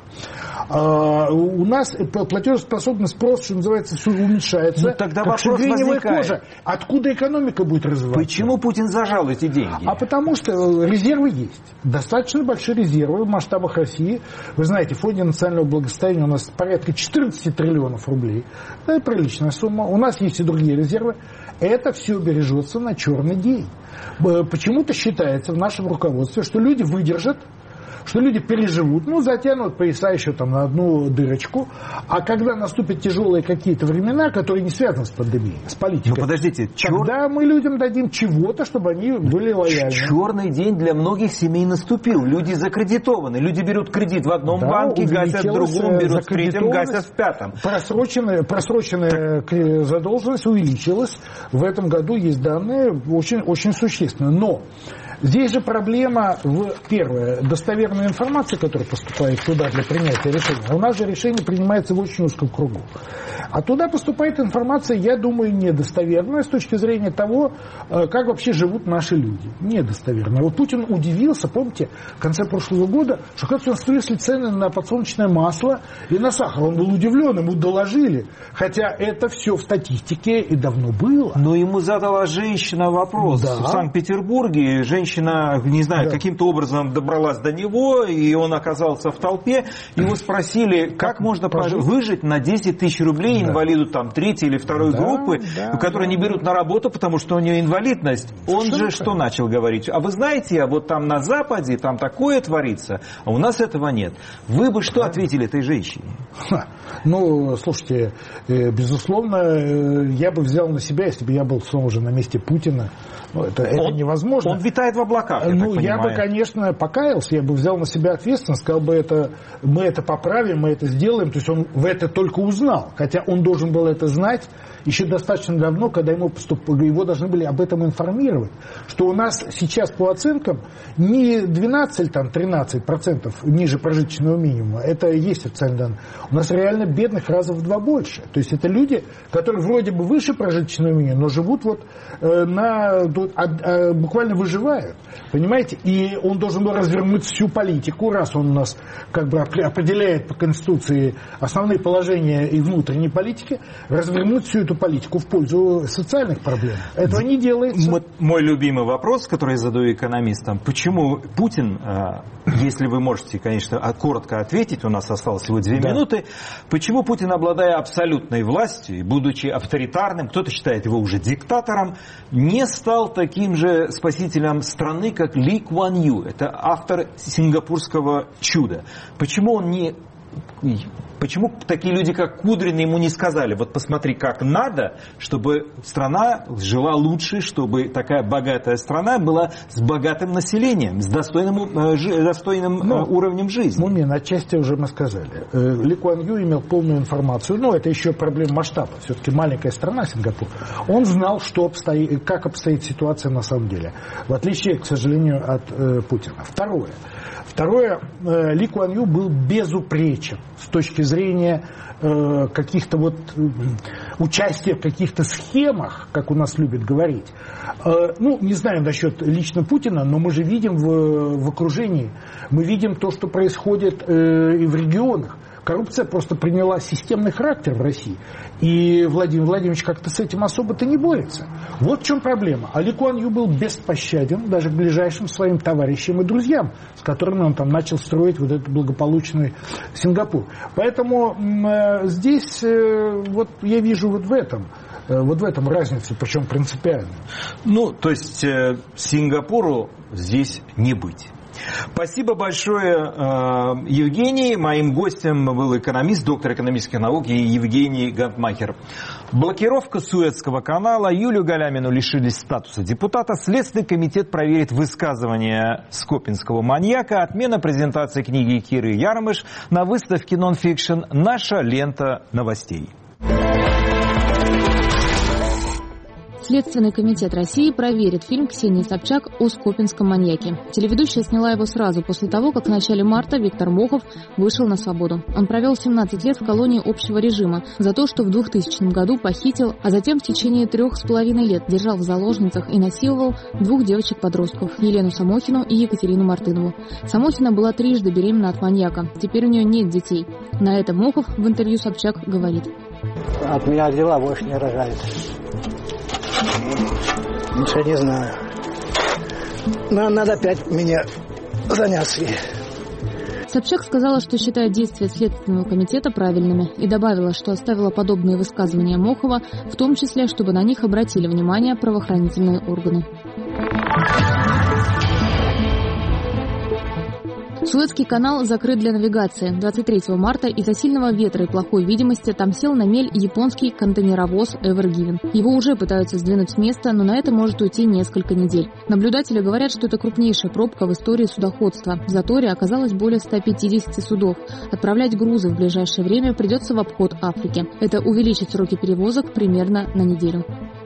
э, у нас платежеспособный спрос, что называется, все уменьшается. Ну, тогда как вопрос возникает. Кожа. Откуда экономика будет развиваться? Почему Путин зажал эти деньги? А потому что резервы есть. Достаточно большие резервы в масштабах России. Вы знаете, в фонде национального благосостояния у нас порядка четырнадцать триллионов рублей. Это приличная сумма. У нас есть и другие резервы. Это все бережется на черный день. Почему-то считается в нашем руководстве, что люди выдержат, что люди переживут, ну, затянут пояса еще там на одну дырочку, а когда наступят тяжелые какие-то времена, которые не связаны с пандемией, с политикой, ну, подождите, тогда чер... мы людям дадим чего-то, чтобы они были лояльны. Черный день для многих семей наступил. Люди закредитованы. Люди берут кредит в одном да, банке, гасят в другом, берут в третьем, гасят в пятом. Просроченная, просроченная так... задолженность увеличилась. В этом году есть данные очень, очень существенные. Но здесь же проблема в, первое, достоверной информации, которая поступает туда для принятия решения. У нас же решение принимается в очень узком кругу. А туда поступает информация, я думаю, недостоверная с точки зрения того, как вообще живут наши люди. Недостоверная. Вот Путин удивился, помните, в конце прошлого года, что, кажется, у нас выросли цены на подсолнечное масло и на сахар. Он был удивлен, ему доложили. Хотя это все в статистике и давно было. Но ему задала женщина вопрос. Да. В Санкт-Петербурге женщина, не знаю, да. каким-то образом добралась до него, и он оказался в толпе. Его спросили, как, как можно прожить? выжить на десять тысяч рублей да. инвалиду там, третьей или второй да, группы, да, которые да, не берут да. на работу, потому что у нее инвалидность. Он что же это? Что начал говорить? А вы знаете, вот там на Западе там такое творится, а у нас этого нет. Вы бы что да. ответили этой женщине? Ха. Ну, слушайте, безусловно, я бы взял на себя, если бы я был снова же на месте Путина. Ну, это, это он, невозможно. Он витает в облаках, я Ну, так я бы, конечно, покаялся, я бы взял на себя ответственность, сказал бы, это, мы это поправим, мы это сделаем. То есть он в это только узнал. Хотя он должен был это знать еще достаточно давно, когда ему поступ... его должны были об этом информировать. Что у нас сейчас по оценкам не двенадцать, там, тринадцать процентов ниже прожиточного минимума. Это и есть официальные данные. У нас реально бедных раза в два больше. То есть это люди, которые вроде бы выше прожиточного минимума, но живут вот э, на... А, а, буквально выживают. Понимаете? И он должен был развернуть всю политику, раз он у нас как бы определяет по Конституции основные положения и внутренней политики, развернуть всю эту политику в пользу социальных проблем. Этого не делается. Мой любимый вопрос, который я задаю экономистам. Почему Путин, если вы можете, конечно, коротко ответить, у нас осталось всего две да. минуты, почему Путин, обладая абсолютной властью и будучи авторитарным, кто-то считает его уже диктатором, не стал таким же спасителем страны, как Ли Куан Ю. Это автор сингапурского чуда. Почему он не... Почему такие люди, как Кудрин, ему не сказали, вот посмотри, как надо, чтобы страна жила лучше, чтобы такая богатая страна была с богатым населением, с достойным, достойным но, уровнем жизни? Мумин, отчасти уже мы сказали. Ли Куан Ю имел полную информацию, но это еще проблема масштаба. Все-таки маленькая страна, Сингапур. Он знал, что обстоит, как обстоит ситуация на самом деле. В отличие, к сожалению, от э, Путина. Второе. Второе, э, Ли Куан Ю был безупречен с точки зрения э, каких-то вот... Э, участие в каких-то схемах, как у нас любят говорить. Ну, не знаю насчет лично Путина, но мы же видим в, в окружении, мы видим то, что происходит и в регионах. Коррупция просто приняла системный характер в России. И Владимир Владимирович как-то с этим особо-то не борется. Вот в чем проблема. А Ли Куан Ю был беспощаден даже к ближайшим своим товарищам и друзьям, с которыми он там начал строить вот этот благополучный Сингапур. Поэтому э, здесь э, вот я вижу вот в этом, э, вот в этом разницу, причем принципиальную. Ну, то есть э, Сингапуру здесь не быть. Спасибо большое, Евгений. Моим гостем был экономист, доктор экономических наук Евгений Гантмахер. Блокировка Суэцкого канала. Юлию Галямину лишили статуса депутата. Следственный комитет проверит высказывания скопинского маньяка. Отмена презентации книги Киры Ярмыш на выставке «Нонфикшн». Наша лента новостей. Следственный комитет России проверит фильм Ксении Собчак о скопинском маньяке. Телеведущая сняла его сразу после того, как в начале марта Виктор Мохов вышел на свободу. Он провел семнадцать лет в колонии общего режима за то, что в двухтысячном году похитил, а затем в течение трех с половиной лет держал в заложницах и насиловал двух девочек-подростков – Елену Самохину и Екатерину Мартынову. Самохина была трижды беременна от маньяка. Теперь у нее нет детей. На это Мохов в интервью Собчак говорит. От меня дела больше не рожают. Ничего не знаю. Но надо опять меня заняться. Собчак сказала, что считает действия Следственного комитета правильными и добавила, что оставила подобные высказывания Мохова, в том числе, чтобы на них обратили внимание правоохранительные органы. Суэцкий канал закрыт для навигации. двадцать третьего марта из-за сильного ветра и плохой видимости там сел на мель японский контейнеровоз Ever Given. Его уже пытаются сдвинуть с места, но на это может уйти несколько недель. Наблюдатели говорят, что это крупнейшая пробка в истории судоходства. В заторе оказалось более ста пятидесяти судов. Отправлять грузы в ближайшее время придется в обход Африки. Это увеличит сроки перевозок примерно на неделю.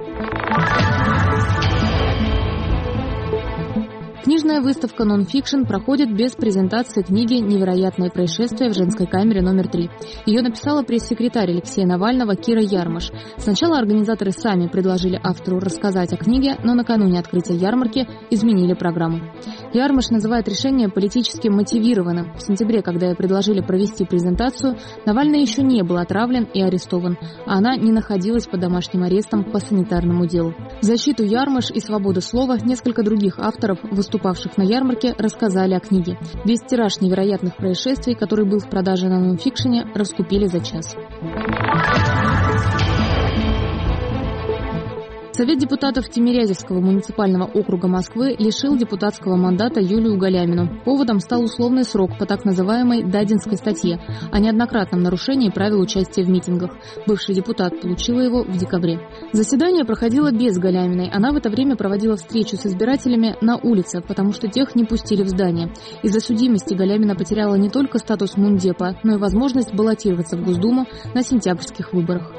Книжная выставка «Нонфикшн» проходит без презентации книги «Невероятные происшествия» в женской камере номер три. Ее написала пресс-секретарь Алексея Навального Кира Ярмыш. Сначала организаторы сами предложили автору рассказать о книге, но накануне открытия ярмарки изменили программу. Ярмыш называет решение политически мотивированным. В сентябре, когда ей предложили провести презентацию, Навальный еще не был отравлен и арестован, а она не находилась под домашним арестом по санитарному делу. В защиту Ярмыш и свободы слова несколько других авторов, выступавших на ярмарке, рассказали о книге. Весь тираж невероятных происшествий, который был в продаже на Нонфикшене, раскупили за час. Совет депутатов Тимирязевского муниципального округа Москвы лишил депутатского мандата Юлию Галямину. Поводом стал условный срок по так называемой Дадинской статье о неоднократном нарушении правил участия в митингах. Бывший депутат получила его в декабре. Заседание проходило без Галяминой. Она в это время проводила встречу с избирателями на улице, потому что тех не пустили в здание. Из-за судимости Галямина потеряла не только статус мундепа, но и возможность баллотироваться в Госдуму на сентябрьских выборах.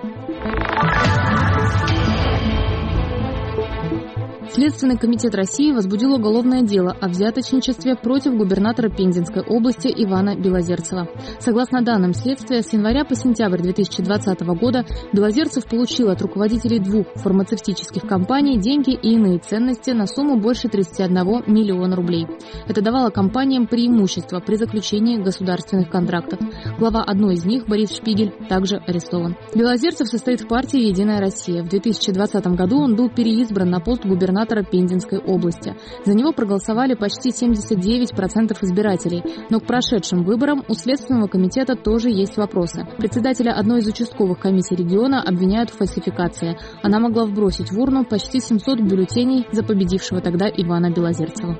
Следственный комитет России возбудил уголовное дело о взяточничестве против губернатора Пензенской области Ивана Белозерцева. Согласно данным следствия, с января по сентябрь две тысячи двадцатого года Белозерцев получил от руководителей двух фармацевтических компаний деньги и иные ценности на сумму больше тридцати одного миллиона рублей. Это давало компаниям преимущество при заключении государственных контрактов. Глава одной из них, Борис Шпигель, также арестован. Белозерцев состоит в партии «Единая Россия». В две тысячи двадцатом году он был переизбран на пост губернатора Пензенской области. За него проголосовали почти семьдесят девять процентов избирателей. Но к прошедшим выборам у Следственного комитета тоже есть вопросы. Председателя одной из участковых комиссий региона обвиняют в фальсификации. Она могла вбросить в урну почти семьсот бюллетеней за победившего тогда Ивана Белозерцева.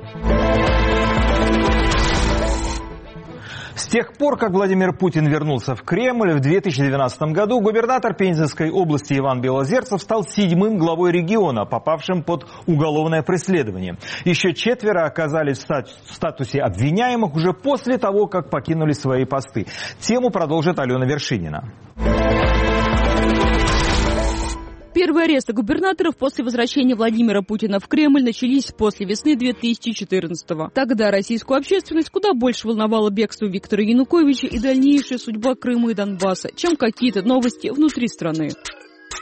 С тех пор, как Владимир Путин вернулся в Кремль в две тысячи двенадцатом году, губернатор Пензенской области Иван Белозерцев стал седьмым главой региона, попавшим под уголовное преследование. Еще четверо оказались в статусе обвиняемых уже после того, как покинули свои посты. Тему продолжит Алена Вершинина. Первые аресты губернаторов после возвращения Владимира Путина в Кремль начались после весны две тысячи четырнадцатого. Тогда российскую общественность куда больше волновало бегство Виктора Януковича и дальнейшая судьба Крыма и Донбасса, чем какие-то новости внутри страны.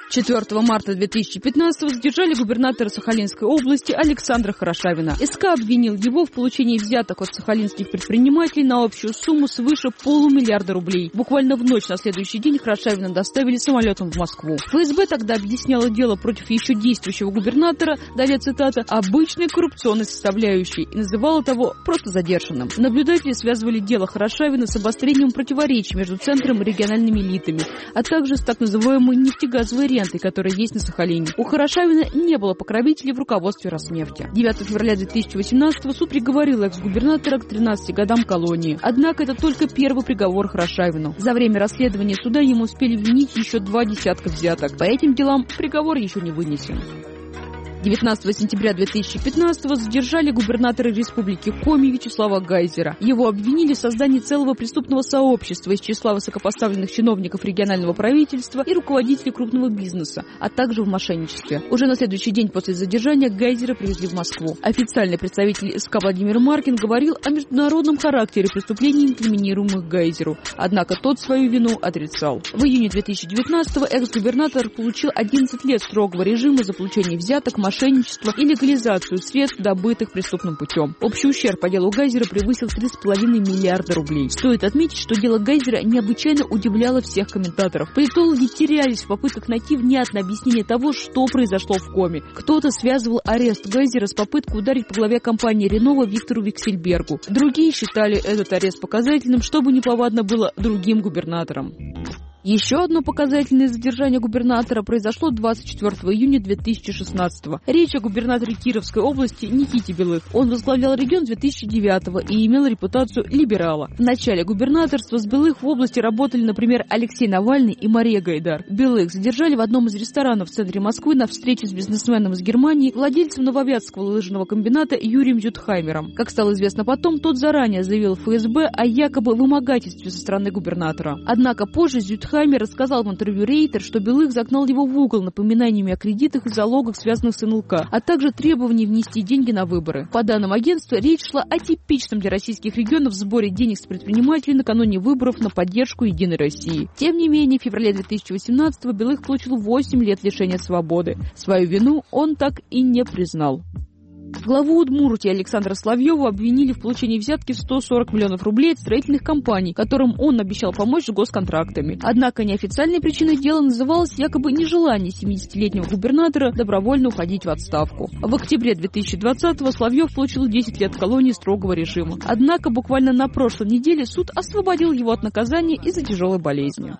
четвёртого марта две тысячи пятнадцатого задержали губернатора Сахалинской области Александра Хорошавина. СК обвинил его в получении взяток от сахалинских предпринимателей на общую сумму свыше полумиллиарда рублей. Буквально в ночь на следующий день Хорошавина доставили самолетом в Москву. ФСБ тогда объясняло дело против еще действующего губернатора, далее цитата, «обычной коррупционной составляющей» и называла того просто задержанным. Наблюдатели связывали дело Хорошавина с обострением противоречий между центром и региональными элитами, а также с так называемой нефтегазовой рентой, которая есть на Сахалине. У Хорошавина не было покровителей в руководстве Роснефти. девятого февраля две тысячи восемнадцатого суд приговорил экс-губернатора к тринадцати годам колонии. Однако это только первый приговор Хорошавину. За время расследования суда ему успели вменить еще два десятка взяток. По этим делам приговор еще не вынесен. девятнадцатого сентября две тысячи пятнадцатого задержали губернатора республики Коми Вячеслава Гайзера. Его обвинили в создании целого преступного сообщества из числа высокопоставленных чиновников регионального правительства и руководителей крупного бизнеса, а также в мошенничестве. Уже на следующий день после задержания Гайзера привезли в Москву. Официальный представитель СК Владимир Маркин говорил о международном характере преступлений, инкриминируемых Гайзеру. Однако тот свою вину отрицал. В июне две тысячи девятнадцатого экс-губернатор получил одиннадцать лет строгого режима за получение взяток, мошенничество и легализацию средств, добытых преступным путем. Общий ущерб по делу Гайзера превысил три с половиной миллиарда рублей. Стоит отметить, что дело Гайзера необычайно удивляло всех комментаторов. Политологи терялись в попытках найти внятное объяснение того, что произошло в Коми. Кто-то связывал арест Гайзера с попыткой ударить по главе компании Ренова Виктору Виксельбергу. Другие считали этот арест показательным, чтобы неповадно было другим губернаторам. Еще одно показательное задержание губернатора произошло двадцать четвёртого июня две тысячи шестнадцатого. Речь о губернаторе Кировской области Никите Белых. Он возглавлял регион с две тысячи девятого и имел репутацию либерала. В начале губернаторства с Белых в области работали, например, Алексей Навальный и Мария Гайдар. Белых задержали в одном из ресторанов в центре Москвы на встрече с бизнесменом из Германии, владельцем Нововятского лыжного комбината Юрием Зютхаймером. Как стало известно потом, тот заранее заявил в ФСБ о якобы вымогательстве со стороны губернатора. Однако позже Зютхаймер Хайме рассказал в интервью Рейтер, что Белых загнал его в угол напоминаниями о кредитах и залогах, связанных с эн эл ка, а также требований внести деньги на выборы. По данным агентства, речь шла о типичном для российских регионов сборе денег с предпринимателей накануне выборов на поддержку «Единой России». Тем не менее, в феврале две тысячи восемнадцатого Белых получил восемь лет лишения свободы. Свою вину он так и не признал. Главу Удмуртии Александра Соловьева обвинили в получении взятки в сто сорок миллионов рублей от строительных компаний, которым он обещал помочь с госконтрактами. Однако неофициальной причиной дела называлось якобы нежелание семидесятилетнего губернатора добровольно уходить в отставку. В октябре две тысячи двадцатого Соловьев получил десять лет колонии строгого режима. Однако буквально на прошлой неделе суд освободил его от наказания из-за тяжелой болезни.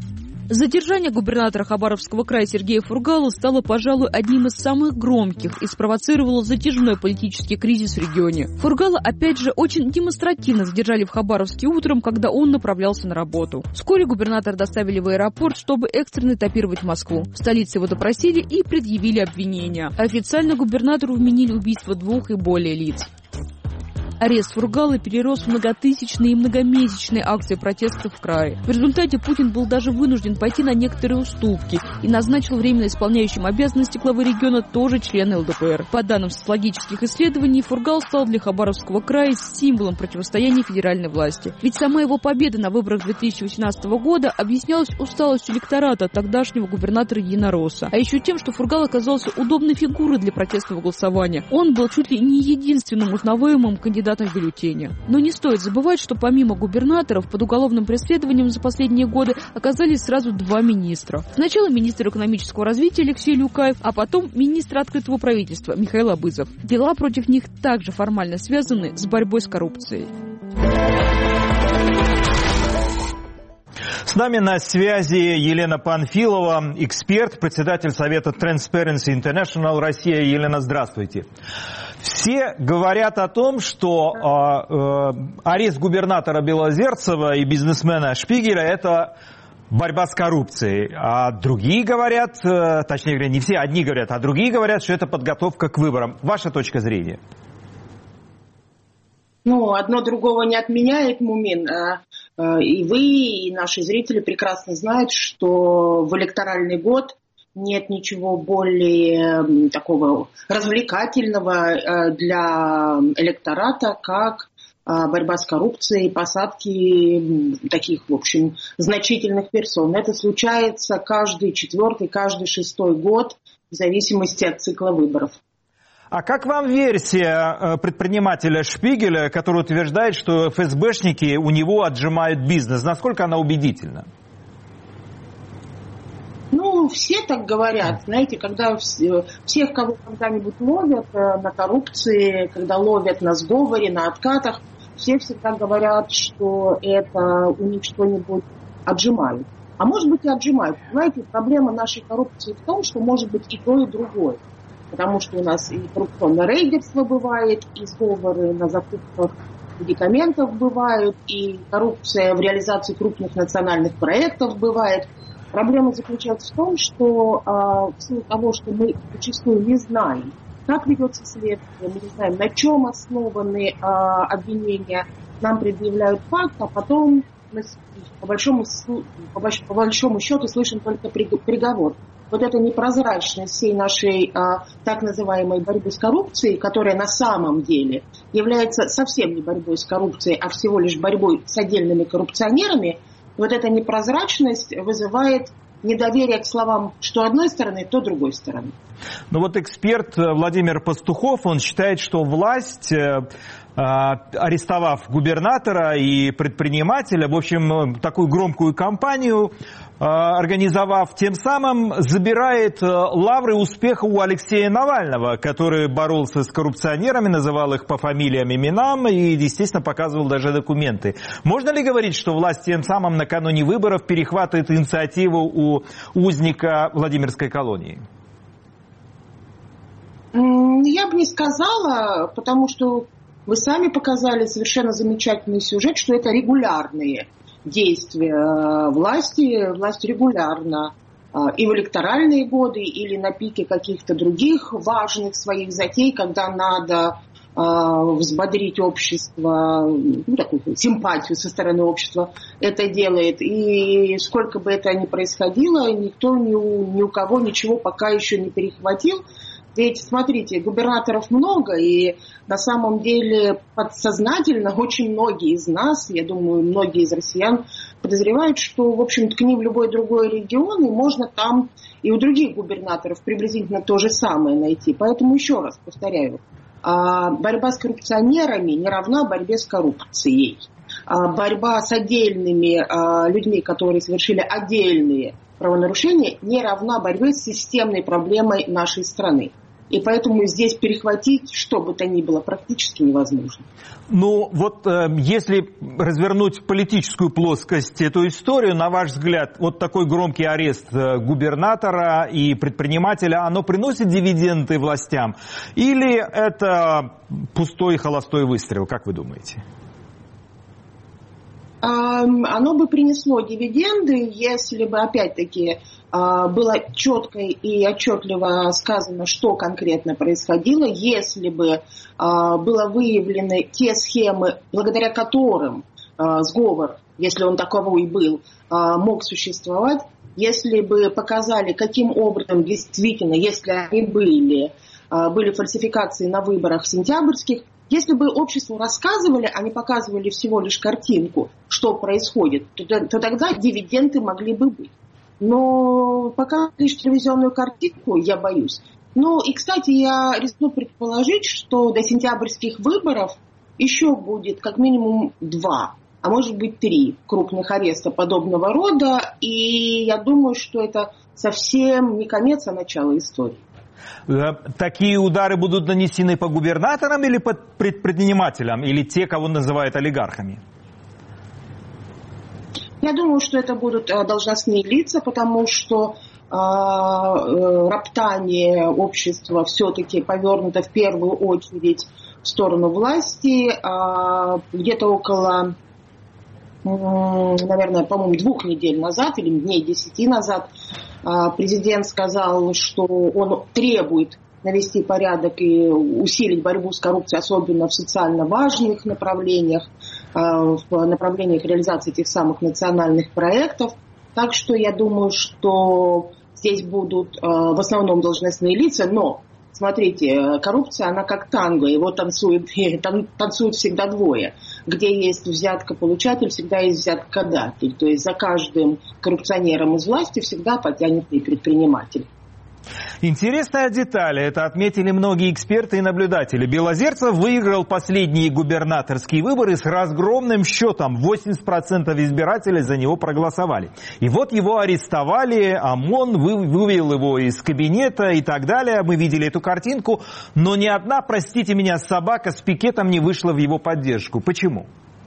Задержание губернатора Хабаровского края Сергея Фургала стало, пожалуй, одним из самых громких и спровоцировало затяжной политический кризис в регионе. Фургала, опять же, очень демонстративно задержали в Хабаровске утром, когда он направлялся на работу. Вскоре губернатора доставили в аэропорт, чтобы экстренно этапировать Москву. В столице его допросили и предъявили обвинения. Официально губернатору вменили убийство двух и более лиц. Арест Фургала перерос в многотысячные и многомесячные акции протестов в крае. В результате Путин был даже вынужден пойти на некоторые уступки и назначил временно исполняющим обязанности главы региона тоже члена эл дэ пэ эр. По данным социологических исследований, Фургал стал для Хабаровского края символом противостояния федеральной власти. Ведь сама его победа на выборах две тысячи восемнадцатого года объяснялась усталостью электората от тогдашнего губернатора Единоросса. А еще тем, что Фургал оказался удобной фигурой для протестного голосования. Он был чуть ли не единственным узнаваемым кандидатом в бюллетене. Но не стоит забывать, что помимо губернаторов под уголовным преследованием за последние годы оказались сразу два министра. Сначала министр экономического развития Алексей Люкаев, а потом министр открытого правительства Михаил Абызов. Дела против них также формально связаны с борьбой с коррупцией. С нами на связи Елена Панфилова, эксперт, председатель Совета Transparency International Россия. Елена, здравствуйте. Все говорят о том, что э, э, арест губернатора Белозерцева и бизнесмена Шпигеля – это борьба с коррупцией. А другие говорят, э, точнее говоря, не все, одни говорят, а другие говорят, что это подготовка к выборам. Ваша точка зрения? Ну, одно другого не отменяет, Мумин. И вы, и наши зрители прекрасно знают, что в электоральный год нет ничего более такого развлекательного для электората, как борьба с коррупцией, посадки таких, в общем, значительных персон. Это случается каждый четвертый, каждый шестой год в зависимости от цикла выборов. А как вам версия предпринимателя Шпигеля, который утверждает, что эф эс бэшники у него отжимают бизнес? Насколько она убедительна? Ну, все так говорят. Знаете, когда всех, кого когда-нибудь ловят на коррупции, когда ловят на сговоре, на откатах, все всегда говорят, что это у них что-нибудь отжимают. А может быть и отжимают. Знаете, проблема нашей коррупции в том, что может быть и то, и другое. Потому что у нас и коррупционное рейдерство бывает, и сговоры на закупках медикаментов бывают, и коррупция в реализации крупных национальных проектов бывает. Проблема заключается в том, что а, в силу того, что мы зачастую не знаем, как ведется следствие, мы не знаем, на чем основаны а, обвинения, нам предъявляют факт, а потом мы по большому, по, больш, по большому счету слышим только приговор. Вот эта непрозрачность всей нашей а, так называемой борьбы с коррупцией, которая на самом деле является совсем не борьбой с коррупцией, а всего лишь борьбой с отдельными коррупционерами, вот эта непрозрачность вызывает недоверие к словам что одной стороны, то другой стороны. Ну вот эксперт Владимир Пастухов, он считает, что власть, арестовав губернатора и предпринимателя, в общем, такую громкую кампанию организовав, тем самым забирает лавры успеха у Алексея Навального, который боролся с коррупционерами, называл их по фамилиям, именам и, естественно, показывал даже документы. Можно ли говорить, что власть тем самым накануне выборов перехватывает инициативу у узника Владимирской колонии? Я бы не сказала, потому что вы сами показали совершенно замечательный сюжет, что это регулярные действия власти. Власть регулярно и в электоральные годы, или на пике каких-то других важных своих затей, когда надо взбодрить общество, ну, такую симпатию со стороны общества, это делает. И сколько бы это ни происходило, никто ни у, ни у кого ничего пока еще не перехватил. Ведь, смотрите, губернаторов много, и на самом деле подсознательно очень многие из нас, я думаю, многие из россиян подозревают, что, в общем, ткни в любой другой регион, и можно там и у других губернаторов приблизительно то же самое найти. Поэтому еще раз повторяю, борьба с коррупционерами не равна борьбе с коррупцией. Борьба с отдельными людьми, которые совершили отдельные правонарушения, не равна борьбе с системной проблемой нашей страны. И поэтому здесь перехватить что бы то ни было практически невозможно. Ну, вот э, если развернуть в политическую плоскость эту историю, на ваш взгляд, вот такой громкий арест губернатора и предпринимателя, оно приносит дивиденды властям? Или это пустой холостой выстрел, как вы думаете? Оно бы принесло дивиденды, если бы, опять-таки, было четко и отчетливо сказано, что конкретно происходило, если бы было выявлены те схемы, благодаря которым сговор, если он таковой был, мог существовать, если бы показали, каким образом действительно, если они были, были фальсификации на выборах сентябрьских, если бы обществу рассказывали, а не показывали всего лишь картинку, что происходит, то, то тогда дивиденды могли бы быть. Но пока лишь телевизионную картинку, я боюсь. Ну и, кстати, я рискну предположить, что до сентябрьских выборов еще будет как минимум два, а может быть три крупных ареста подобного рода. И я думаю, что это совсем не конец, а начало истории. Такие удары будут нанесены по губернаторам или по предпринимателям, или те, кого называют олигархами? Я думаю, что это будут должностные лица, потому что э, роптание общества все-таки повернуто в первую очередь в сторону власти. Э, где-то около, э, наверное, по-моему, двух недель назад или дней десяти назад э, президент сказал, что он требует навести порядок и усилить борьбу с коррупцией, особенно в социально важных направлениях, в направлениях реализации тех самых национальных проектов. Так что я думаю, что здесь будут в основном должностные лица, но Смотрите, коррупция, она как танго, его танцуют, танцуют всегда двое. Где есть взяткополучатель, всегда есть взяткодатель. То есть за каждым коррупционером из власти всегда потянет и предприниматель. Интересная деталь, это отметили многие эксперты и наблюдатели. Белозерцев выиграл последние губернаторские выборы с разгромным счетом. восемьдесят процентов избирателей за него проголосовали. И вот его арестовали, ОМОН вывел его из кабинета и так далее. Мы видели эту картинку, но ни одна, простите меня, собака с пикетом не вышла в его поддержку. Почему?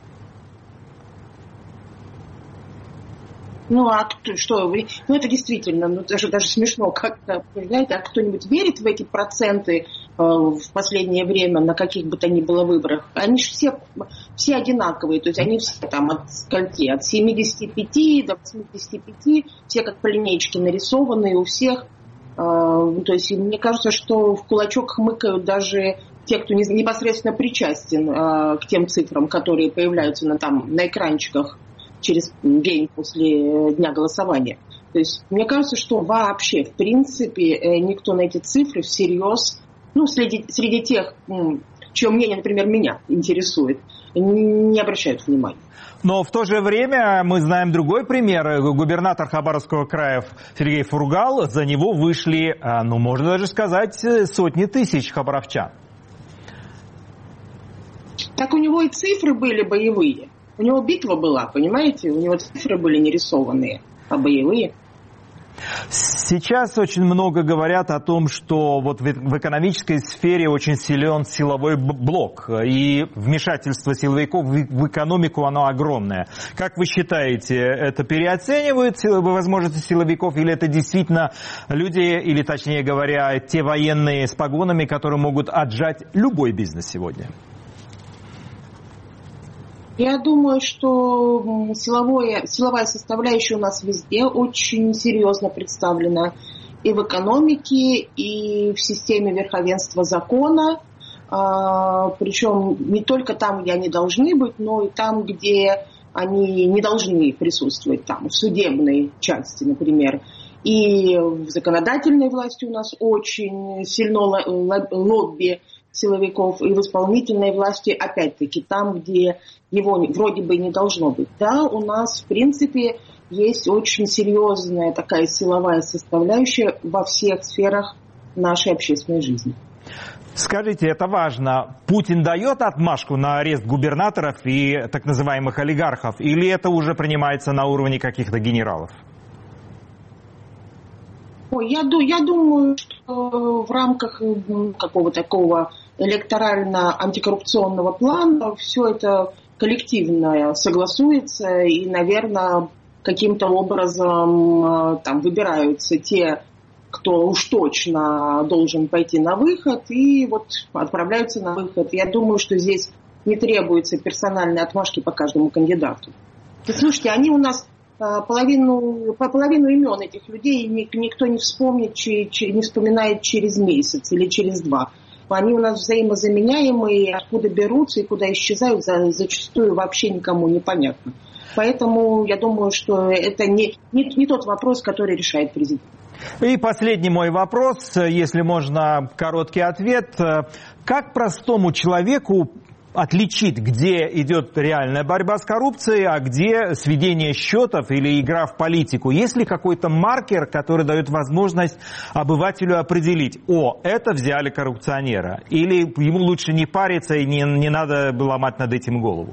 Ну, а кто, что, ну, это действительно, ну, даже, даже смешно как-то обсуждать, а кто-нибудь верит в эти проценты э, в последнее время на каких бы то ни было выборах? Они же все, все одинаковые, то есть они все там от скольки, от семидесяти пяти до восьмидесяти пяти, все как по линейке нарисованные у всех. Э, то есть мне кажется, что в кулачок хмыкают даже те, кто непосредственно причастен э, к тем цифрам, которые появляются на, там, на экранчиках через день после дня голосования. То есть мне кажется, что вообще, в принципе, никто на эти цифры всерьез, ну, среди, среди тех, чье мнение, например, меня интересует, не обращают внимания. Но в то же время мы знаем другой пример. Губернатор Хабаровского края Сергей Фургал, за него вышли, ну, можно даже сказать, сотни тысяч хабаровчан. Так у него и цифры были боевые. У него битва была, понимаете? У него цифры были не рисованные, а боевые. Сейчас очень много говорят о том, что вот в экономической сфере очень силен силовой блок. И вмешательство силовиков в экономику, оно огромное. Как вы считаете, это переоценивает возможности силовиков? Или это действительно люди, или точнее говоря, те военные с погонами, которые могут отжать любой бизнес сегодня? Я думаю, что силовое, силовая составляющая у нас везде очень серьезно представлена. И в экономике, и в системе верховенства закона. Причем не только там, где они должны быть, но и там, где они не должны присутствовать. Там, в судебной части, например. И в законодательной власти у нас очень сильно лобби силовиков, и в исполнительной власти, опять-таки, там, где его вроде бы не должно быть. Да, у нас, в принципе, есть очень серьезная такая силовая составляющая во всех сферах нашей общественной жизни. Скажите, это важно. Путин дает отмашку на арест губернаторов и так называемых олигархов, или это уже принимается на уровне каких-то генералов? Ой, я, я думаю, что в рамках какого-то такого электорально-антикоррупционного плана все это коллективно согласуется и, наверное, каким-то образом там выбираются те, кто уж точно должен пойти на выход, и вот отправляются на выход. Я думаю, что здесь не требуется персональной отмашки по каждому кандидату. Слушайте, они у нас половину, половину имен этих людей никто не вспомнит, не вспоминает через месяц или через два. Они у нас взаимозаменяемые, откуда берутся и куда исчезают, зачастую вообще никому не понятно. Поэтому я думаю, что это не, не, не тот вопрос, который решает президент. И последний мой вопрос, если можно, короткий ответ. Как простому человеку отличить, где идет реальная борьба с коррупцией, а где сведение счетов или игра в политику? Есть ли какой-то маркер, который дает возможность обывателю определить: о, это взяли коррупционера, или ему лучше не париться и не, не надо ломать над этим голову?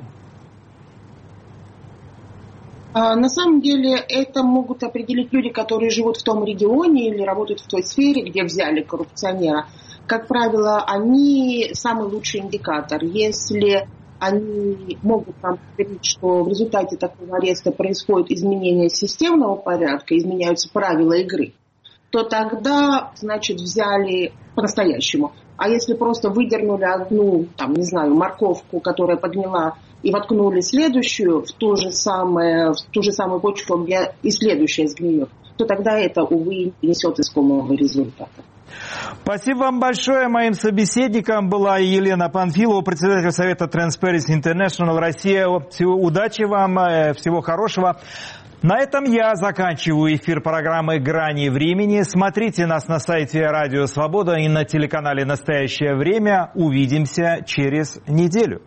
На самом деле это могут определить люди, которые живут в том регионе или работают в той сфере, где взяли коррупционера. Как правило, они самый лучший индикатор. Если они могут нам говорить, что в результате такого ареста происходит изменение системного порядка, изменяются правила игры, то тогда, значит, взяли по-настоящему. А если просто выдернули одну, там, не знаю, морковку, которая подняла, и воткнули следующую в ту же самое, в ту же самую почву, где и следующая сгниет, то тогда это, увы, не несет искомого результата. Спасибо вам большое. Моим собеседником была Елена Панфилова, председатель Совета Transparency International Россия. Всего удачи вам, всего хорошего. На этом я заканчиваю эфир программы «Грани времени». Смотрите нас на сайте Радио Свобода и на телеканале «Настоящее время». Увидимся через неделю.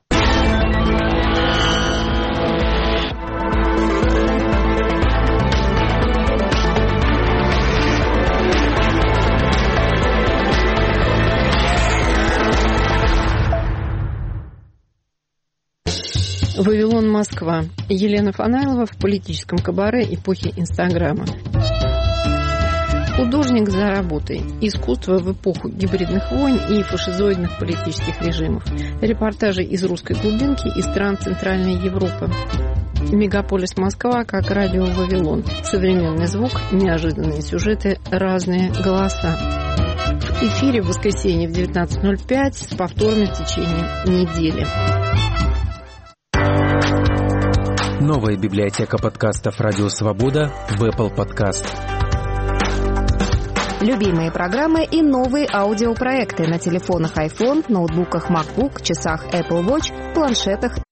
Вавилон, Москва. Елена Фанайлова в политическом кабаре эпохи Инстаграма. Художник за работой. Искусство в эпоху гибридных войн и фашизоидных политических режимов. Репортажи из русской глубинки и стран Центральной Европы. Мегаполис Москва как радио Вавилон. Современный звук, неожиданные сюжеты, разные голоса. В эфире в воскресенье в девятнадцать ноль пять с повторами в течение недели. Новая библиотека подкастов «Радио Свобода» в Apple Podcast. Любимые программы и новые аудиопроекты на телефонах iPhone, ноутбуках MacBook, часах Apple Watch, планшетах